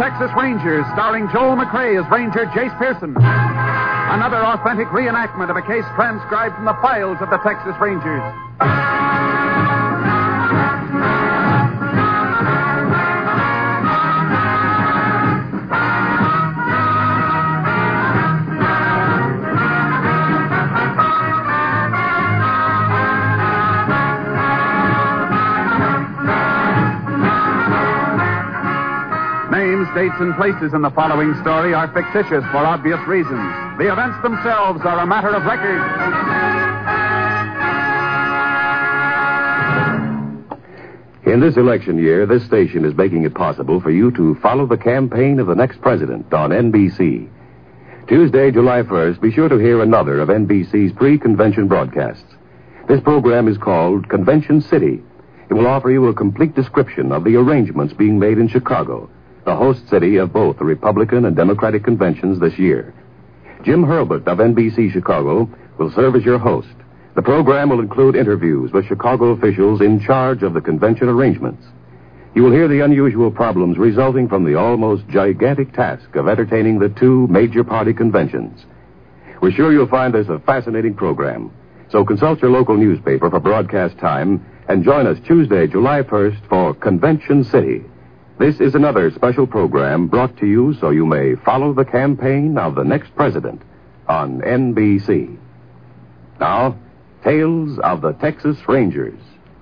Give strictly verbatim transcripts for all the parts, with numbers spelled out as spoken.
Texas Rangers, starring Joel McRae as Ranger Jace Pearson. Another authentic reenactment of a case transcribed from the files of the Texas Rangers. Names, dates, and places in the following story are fictitious for obvious reasons. The events themselves are a matter of record. In this election year, this station is making it possible for you to follow the campaign of the next president on N B C. Tuesday, July first, be sure to hear another of N B C's pre-convention broadcasts. This program is called Convention City. It will offer you a complete description of the arrangements being made in Chicago, the host city of both the Republican and Democratic conventions this year. Jim Hurlbut of N B C Chicago will serve as your host. The program will include interviews with Chicago officials in charge of the convention arrangements. You will hear the unusual problems resulting from the almost gigantic task of entertaining the two major party conventions. We're sure you'll find this a fascinating program. So consult your local newspaper for broadcast time and join us Tuesday, July first for Convention City. This is another special program brought to you so you may follow the campaign of the next president on N B C. Now, Tales of the Texas Rangers.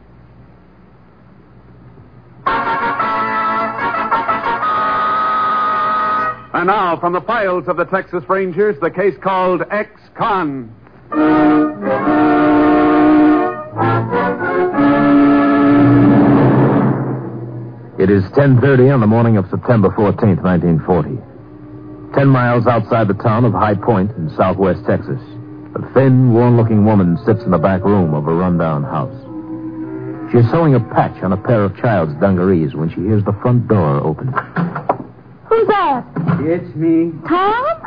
And now, from the files of the Texas Rangers, the case called Ex-Con. It is ten thirty on the morning of September fourteenth, nineteen forty. Ten miles outside the town of High Point in southwest Texas, a thin, worn-looking woman sits in the back room of a rundown house. She is sewing a patch on a pair of child's dungarees when she hears the front door open. Who's that? It's me. Tom?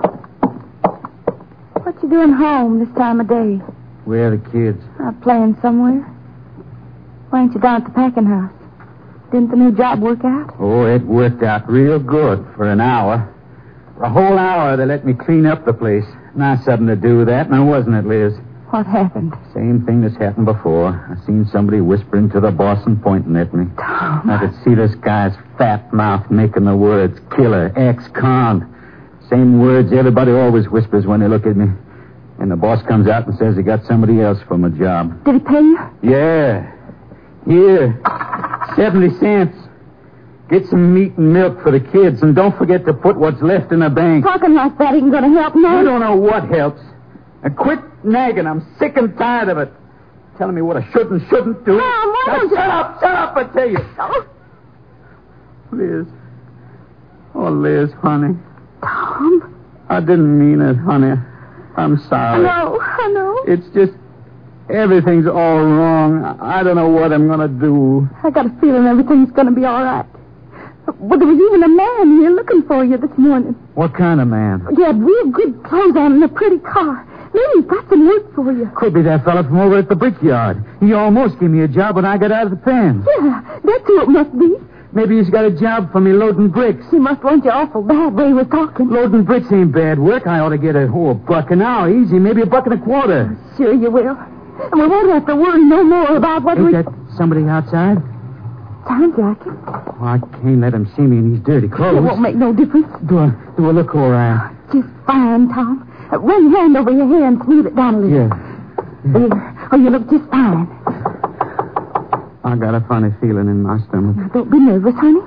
What you doing home this time of day? Where are the kids? Out playing somewhere. Why ain't you down at the packing house? Didn't the new job work out? Oh, it worked out real good for an hour. For a whole hour, they let me clean up the place. Nice something to do that, now wasn't it, Liz? What happened? Same thing that's happened before. I seen somebody whispering to the boss and pointing at me. Tom. I could see this guy's fat mouth making the words killer, ex-con. Same words everybody always whispers when they look at me. And the boss comes out and says he got somebody else for my job. Did he pay you? Yeah. Here. Seventy cents. Get some meat and milk for the kids, and don't forget to put what's left in the bank. Talking like that ain't gonna help no. You don't know what helps. And quit nagging. I'm sick and tired of it. Telling me what I should and shouldn't do. Tom, why now, don't you... shut up, shut up, I tell you. Oh. Liz. Oh, Liz, honey. Tom? I didn't mean it, honey. I'm sorry. I know, I know. It's just everything's all wrong. I don't know what I'm going to do. I got a feeling everything's gonna be all right. Well, there was even a man here looking for you this morning. What kind of man? He had real good clothes on and a pretty car. Maybe he's got some work for you. Could be that fella from over at the brickyard. He almost gave me a job when I got out of the pen. Yeah, that's who it must be. Maybe he's got a job for me loading bricks. He must want you awful bad way he was talking. Loading bricks ain't bad work. I ought to get a, oh, a buck an hour, easy, maybe a buck and a quarter. Sure you will. And we won't have to worry no more about what Ain't we... that somebody outside? Sounds like it. Oh, I can't let him see me in these dirty clothes. It won't make no difference. Do a, do a look all right. Just fine, Tom. Uh, run your hand over your hair and smooth it down a little. Yeah. There. Oh, you look just fine. I got a funny feeling in my stomach. Now, don't be nervous, honey.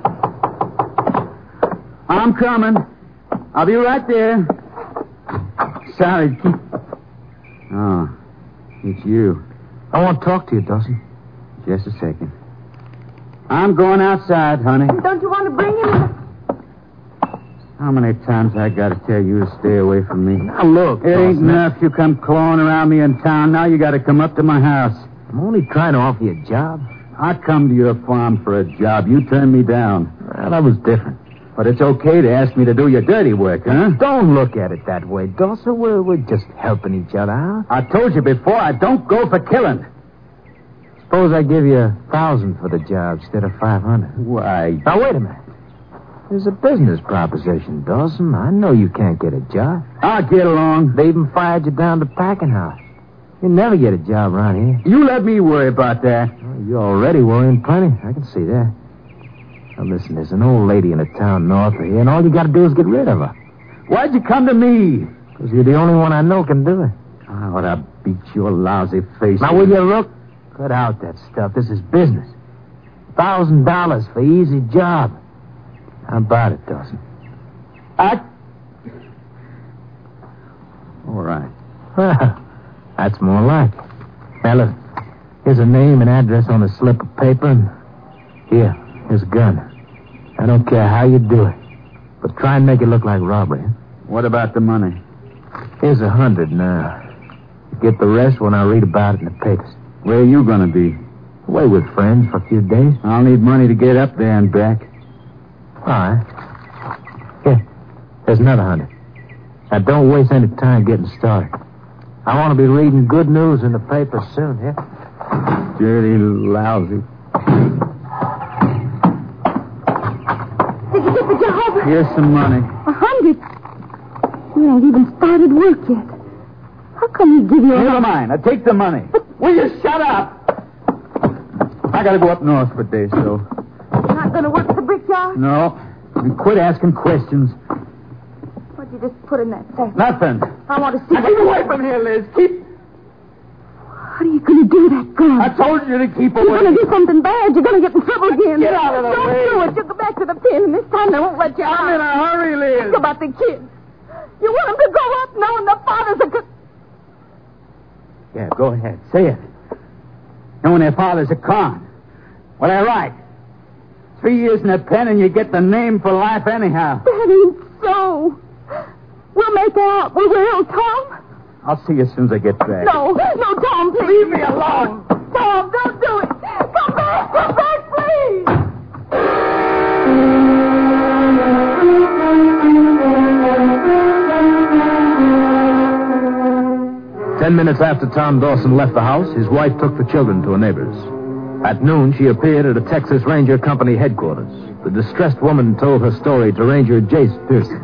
I'm coming. I'll be right there. Sorry, keep... Oh, it's you. I want to talk to you, Dawson. Just a second. I'm going outside, honey. Don't you want to bring him? How many times I got to tell you to stay away from me? Now, look, It ain't Dawson, enough you come clawing around me in town. Now you got to come up to my house. I'm only trying to offer you a job. I come to your farm for a job. You turned me down. Well, that was different. But it's okay to ask me to do your dirty work, huh? Don't look at it that way, Dawson. We're, we're just helping each other out. I told you before, I don't go for killing. Suppose I give you a thousand for the job instead of five hundred. Why? Now, wait a minute. It's a business proposition, Dawson. I know you can't get a job. I'll get along. They even fired you down to packing house. You'll never get a job around here. You let me worry about that. Well, you're already worrying plenty. I can see that. Now, listen, there's an old lady in a town north of here, and all you got to do is get rid of her. Why'd you come to me? Because you're the only one I know can do it. I ought to beat your lousy face. Now, will you look? Cut out that stuff. This is business. Thousand dollars for easy job. How about it, Dawson? I... All right. Well, that's more like it. Now, look, here's a name and address on a slip of paper, and here, here's a gun. I don't care how you do it, but try and make it look like robbery. What about the money? Here's a hundred now. Get the rest when I read about it in the papers. Where are you going to be? Away with friends for a few days. I'll need money to get up there and back. All right. Here, there's another hundred. Now, don't waste any time getting started. I want to be reading good news in the paper soon, here. Dirty lousy. Did you get the job? Here's some money. A hundred? You ain't even started work yet. How come he give you a... Never mind. I take the money. Will you shut up? I gotta go up north for a day, so... You're not going to work at the brickyard? No. And quit asking questions. What'd you just put in that sack? Nothing. I want to see... Now, keep away from here, Liz. Keep... What are you going to do with that gun? I told you to keep away. You're going to do something bad. You're going to get in trouble again. Get out of the Don't way. do it. You'll go back to the pen, and this time they won't let you out. I'm in a hurry, Liz. Think about the kids. You want them to grow up knowing the father's a good... Yeah, go ahead. Say it. Knowing their father's a con. What I write? Three years in a pen and you get the name for life anyhow. That ain't so. We'll make out. We will, Tom. I'll see you as soon as I get back. No, no, Tom, please. Leave me alone. Tom, don't do it. Come back, come back, please. Ten minutes after Tom Dawson left the house, his wife took the children to a neighbor's. At noon, she appeared at a Texas Ranger Company headquarters. The distressed woman told her story to Ranger Jace Pearson.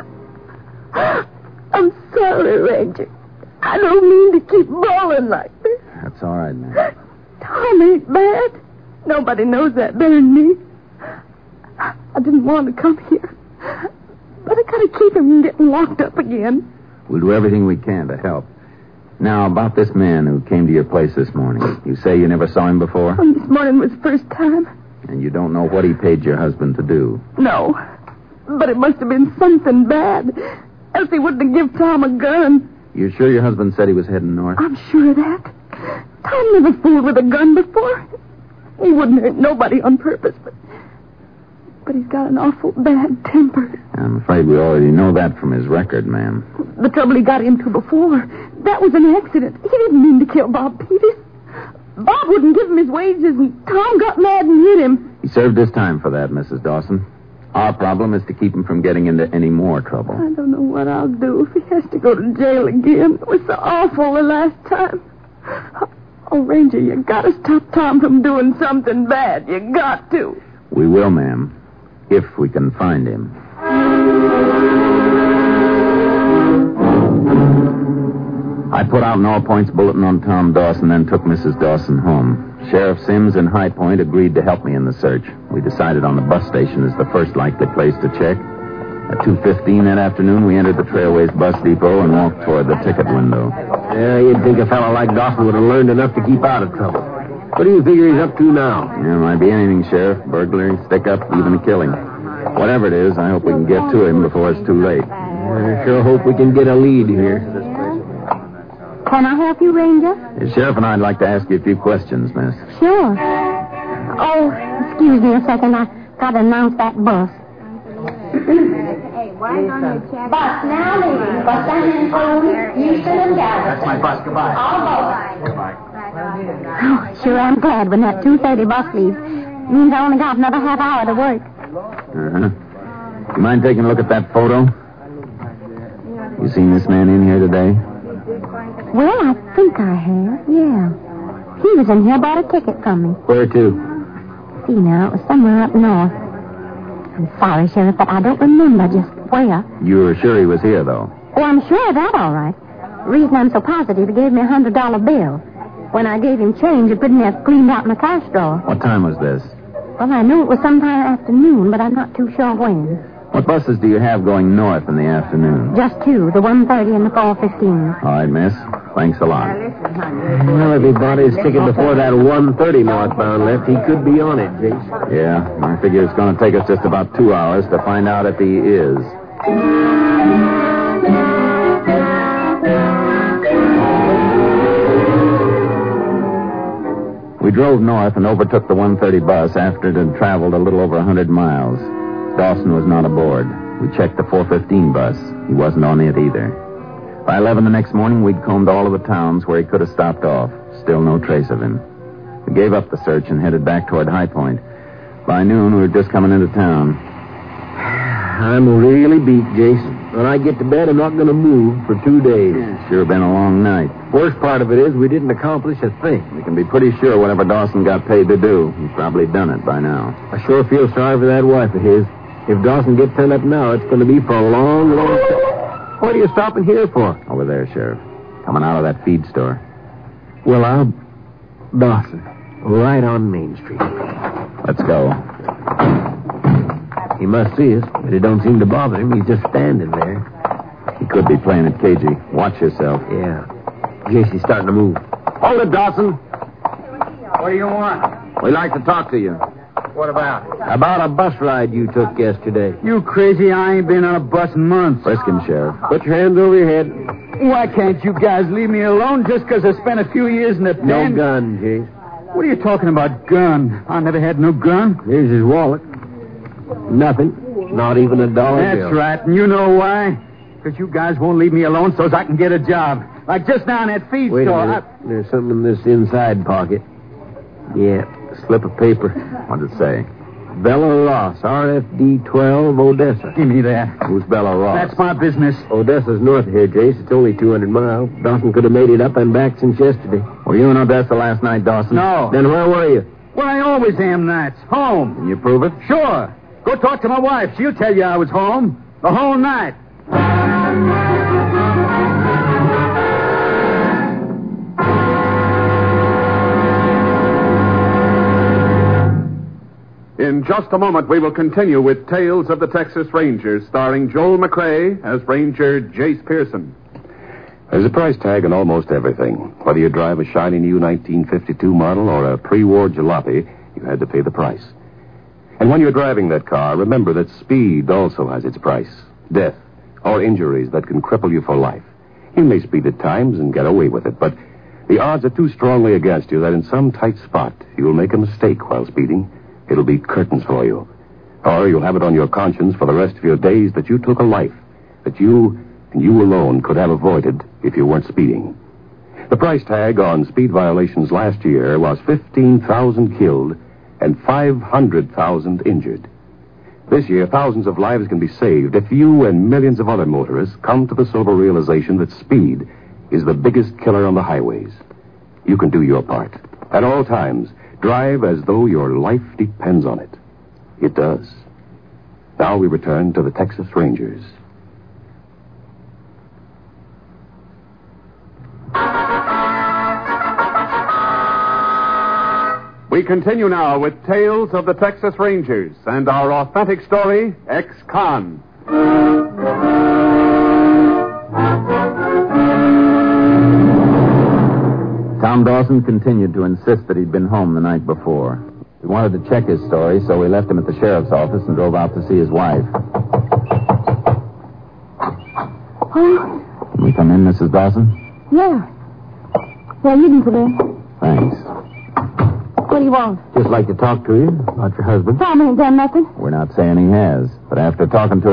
I'm sorry, Ranger. I don't mean to keep bawling like this. That's all right, man. Tom ain't bad. Nobody knows that better than me. I didn't want to come here. But I gotta keep him from getting locked up again. We'll do everything we can to help. Now, about this man who came to your place this morning. You say you never saw him before? Oh, this morning was the first time. And you don't know what he paid your husband to do? No. But it must have been something bad. Else he wouldn't have given Tom a gun. You sure your husband said he was heading north? I'm sure of that. Tom never fooled with a gun before. He wouldn't hurt nobody on purpose, but... But he's got an awful bad temper. I'm afraid we already know that from his record, ma'am. The trouble he got into before, that was an accident. He didn't mean to kill Bob Peters. Bob wouldn't give him his wages, and Tom got mad and hit him. He served his time for that, Missus Dawson. Our problem is to keep him from getting into any more trouble. I don't know what I'll do if he has to go to jail again. It was so awful the last time. Oh, Ranger, you got to stop Tom from doing something bad. You got to. We will, ma'am. If we can find him. I put out an all-points bulletin on Tom Dawson, then took Missus Dawson home. Sheriff Sims in High Point agreed to help me in the search. We decided on the bus station as the first likely place to check. At two fifteen that afternoon, we entered the Trailways bus depot and walked toward the ticket window. Yeah, you'd think a fellow like Dawson would have learned enough to keep out of trouble. What do you figure he's up to now? Yeah, might be anything, Sheriff. Burglary, stick-up, even a killing. Whatever it is, I hope we can get to him before it's too late. I sure hope we can get a lead here. Can I help you, Ranger? The Sheriff and I'd like to ask you a few questions, miss. Sure. Oh, excuse me a second. I got to announce that bus. Bus now leaving for San Antonio, Houston, and Dallas. That's my bus. Goodbye. All aboard. Goodbye. Oh, sure am glad when that two thirty bus leaves. Means I only got another half hour to work. Uh-huh. You mind taking a look at that photo? You seen this man in here today? Well, I think I have, yeah. He was in here, bought a ticket from me. Where to? See now, it was somewhere up north. I'm sorry, Sheriff, but I don't remember just where. You're sure he was here, though? Oh, I'm sure of that, all right. The reason I'm so positive, he gave me a hundred dollar bill. When I gave him change, he put it in cleaned out in the cash drawer. What time was this? Well, I knew it was sometime afternoon, but I'm not too sure when. What buses do you have going north in the afternoon? Just two, the one thirty and the four fifteen. All right, miss. Thanks a lot. Well, if he bought his ticket before that one thirty northbound left, he could be on it, Jace. Yeah, I figure it's going to take us just about two hours to find out if he is. We drove north and overtook the one thirty bus after it had traveled a little over one hundred miles. Dawson was not aboard. We checked the four fifteen bus. He wasn't on it either. By eleven the next morning, we'd combed all of the towns where he could have stopped off. Still no trace of him. We gave up the search and headed back toward High Point. By noon, we were just coming into town. I'm really beat, Jason. When I get to bed, I'm not going to move for two days. Sure been a long night. Worst part of it is we didn't accomplish a thing. We can be pretty sure whatever Dawson got paid to do, he's probably done it by now. I sure feel sorry for that wife of his. If Dawson gets turned up now, it's going to be for a long, long time. What are you stopping here for? Over there, Sheriff. Coming out of that feed store. Well, I'll... Dawson. Right on Main Street. Let's go. He must see us, but it don't seem to bother him. He's just standing there. He could be playing it cagey. Watch yourself. Yeah. J C's starting to move. Hold it, Dawson. What do you want? We'd like to talk to you. What about? About a bus ride you took yesterday. You crazy? I ain't been on a bus in months. Frisk him, Sheriff. Put your hands over your head. Why can't you guys leave me alone just because I spent a few years in the pen? No gun, Jace. What are you talking about, gun? I never had no gun. Here's his wallet. Nothing. Not even a dollar That's bill. right, and you know why? Because you guys won't leave me alone so I can get a job. Like just now in that feed Wait store. a minute. I... There's something in this inside pocket. Yeah, a slip of paper. What'd it say? Bella Ross, R F D twelve, Odessa. Give me that. Who's Bella Ross? That's my business. Odessa's north of here, Jace. It's only two hundred miles. Dawson could have made it up and back since yesterday. Were you in Odessa last night, Dawson? No. Then where were you? Well, I always am nights. Home. Can you prove it? Sure. Go talk to my wife. She'll tell you I was home. The whole night. In just a moment, we will continue with Tales of the Texas Rangers, starring Joel McCrea as Ranger Jace Pearson. There's a price tag on almost everything. Whether you drive a shiny new nineteen fifty-two model or a pre-war jalopy, you had to pay the price. And when you're driving that car, remember that speed also has its price. Death or injuries that can cripple you for life. You may speed at times and get away with it, but the odds are too strongly against you that in some tight spot you'll make a mistake while speeding. It'll be curtains for you. Or you'll have it on your conscience for the rest of your days that you took a life that you and you alone could have avoided if you weren't speeding. The price tag on speed violations last year was fifteen thousand killed and five hundred thousand injured. This year, thousands of lives can be saved if you and millions of other motorists come to the sober realization that speed is the biggest killer on the highways. You can do your part. At all times, drive as though your life depends on it. It does. Now we return to the Texas Rangers. We continue now with Tales of the Texas Rangers and our authentic story, Ex-Con. Tom Dawson continued to insist that he'd been home the night before. We wanted to check his story, so we left him at the sheriff's office and drove out to see his wife. Oh, Can we come in, Missus Dawson? yeah. Yeah, you can come in. Thanks. What do you want? Just like to talk to you about your husband. Tom ain't done nothing. We're not saying he has, but after talking to him